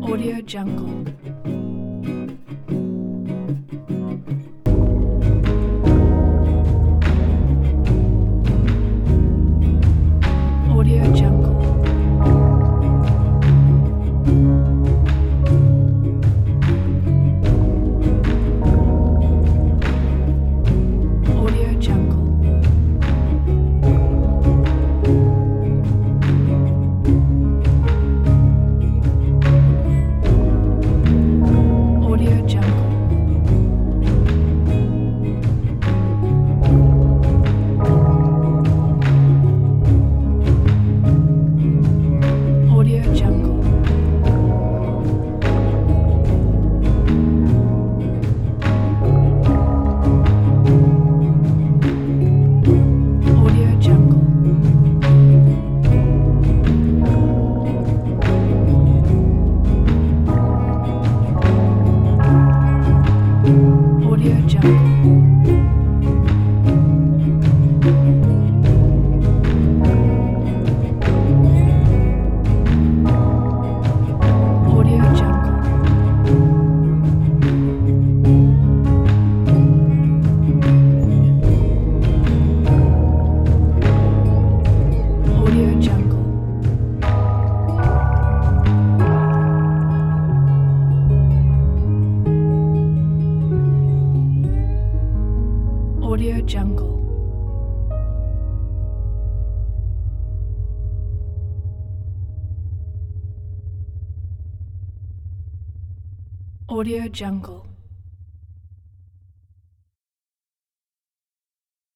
Audio Jungle. Audio Jungle. Audio Jungle. Audio Jungle. Audio Jungle. Audio Jungle. Audio Jungle. Audio Jungle. Audio Jungle. Audio Jungle. Audio Jungle.